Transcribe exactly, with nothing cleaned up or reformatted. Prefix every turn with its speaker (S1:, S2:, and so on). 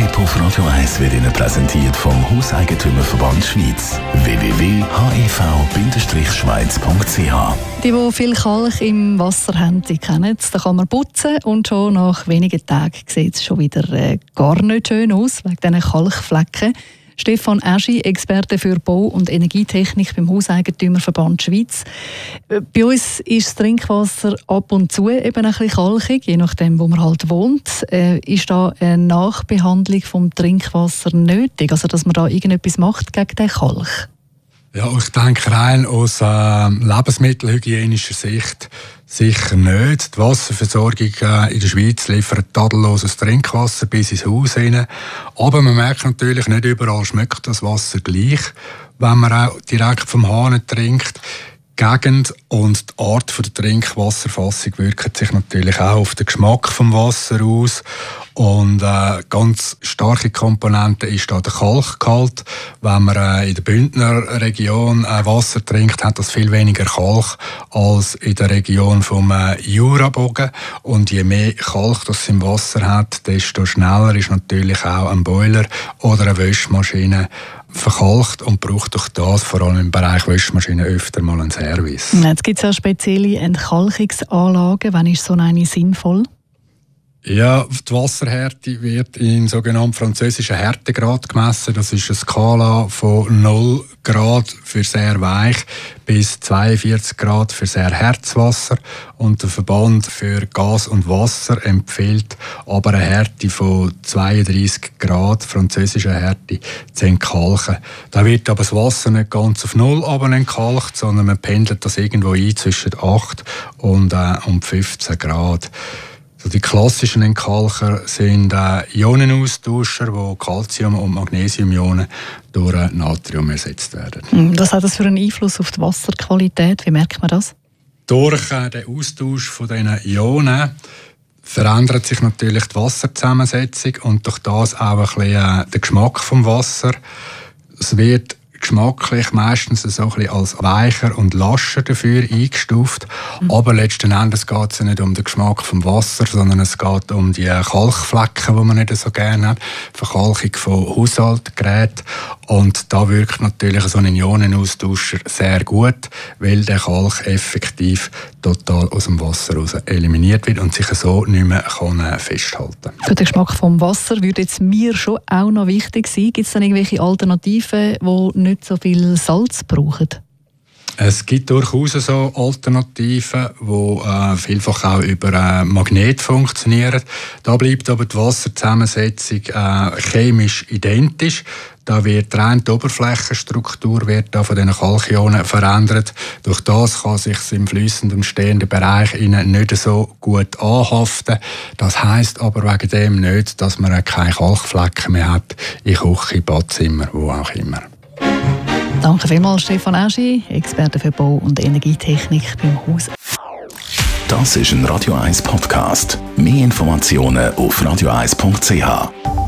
S1: Tipp auf Radio eins wird Ihnen präsentiert vom Hauseigentümerverband Schweiz. w w w punkt h e v Bindestrich schweiz punkt c h.
S2: Die, die viel Kalk im Wasser haben, die kennen es. Da kann man putzen und schon nach wenigen Tagen sieht es schon wieder äh, gar nicht schön aus, wegen diesen Kalkflecken. Stefan Eschi, Experte für Bau- und Energietechnik beim Hauseigentümerverband Schweiz. Bei uns ist das Trinkwasser ab und zu eben ein bisschen kalkig, je nachdem, wo man halt wohnt. Äh, ist da eine Nachbehandlung vom Trinkwasser nötig? Also, dass man da irgendetwas macht gegen den Kalk?
S3: Ja, ich denke rein aus äh, lebensmittelhygienischer Sicht sicher nicht. Die Wasserversorgung äh, in der Schweiz liefert tadelloses Trinkwasser bis ins Haus hinein. Aber man merkt natürlich, nicht überall schmeckt das Wasser gleich, wenn man auch direkt vom Hahn trinkt. Die Gegend und die Art der Trinkwasserfassung wirken sich natürlich auch auf den Geschmack des Wassers aus. Und äh, ganz starke Komponente ist da der Kalkgehalt. Wenn man äh, in der Bündner Region äh, Wasser trinkt, hat das viel weniger Kalk als in der Region vom äh, Jurabogen. Und je mehr Kalk das im Wasser hat, desto schneller ist natürlich auch ein Boiler oder eine Wäschmaschine verkalkt und braucht durch das vor allem im Bereich Wäschmaschinen öfter mal einen Service.
S2: Jetzt gibt es ja spezielle Entkalkungsanlagen. Wann ist so eine sinnvoll?
S3: Ja, die Wasserhärte wird in sogenannten französischen Härtegrad gemessen. Das ist eine Skala von null Grad für sehr weich bis zweiundvierzig Grad für sehr hartes Wasser. Und der Verband für Gas und Wasser empfiehlt aber eine Härte von zweiunddreissig Grad, französische Härte, zu entkalken. Da wird aber das Wasser nicht ganz auf null entkalkt, sondern man pendelt das irgendwo ein zwischen acht und, äh, und fünfzehn Grad. Also die klassischen Entkalker sind äh, Ionenaustauscher, wo Calcium- und Magnesiumionen durch äh, Natrium ersetzt werden.
S2: Was hat das für einen Einfluss auf die Wasserqualität? Wie merkt man das?
S3: Durch äh, den Austausch von diesen Ionen verändert sich natürlich die Wasserzusammensetzung und durch das auch ein bisschen äh, der Geschmack des Wassers. Es wird geschmacklich meistens so ein bisschen als weicher und lascher dafür eingestuft. Mhm. Aber letzten Endes geht es ja nicht um den Geschmack vom Wasser, sondern es geht um die Kalkflecken, die man nicht so gerne hat. Verkalkung von Haushaltsgeräten. Und da wirkt natürlich so ein Ionenaustauscher sehr gut, weil der Kalk effektiv total aus dem Wasser raus eliminiert wird und sich so nicht mehr kann festhalten kann.
S2: Für den Geschmack vom Wasser würde jetzt mir schon auch noch wichtig sein. Gibt es dann irgendwelche Alternativen, die nicht so viel Salz brauchen?
S3: Es gibt durchaus so Alternativen, die äh, vielfach auch über äh, Magnet funktionieren. Da bleibt aber die Wasserzusammensetzung äh, chemisch identisch. Da wird rein die Oberflächenstruktur wird da von diesen Kalkionen verändert. Durch das kann sich im fließenden und stehenden Bereich nicht so gut anhaften. Das heisst aber wegen dem nicht, dass man keine Kalkflecken mehr hat in Küche, Badzimmer, wo auch immer.
S2: Danke vielmals, Stefan Eschi, Experte für Bau- und Energietechnik beim Haus.
S1: Das ist ein Radio eins Podcast. Mehr Informationen auf radio eins punkt c h.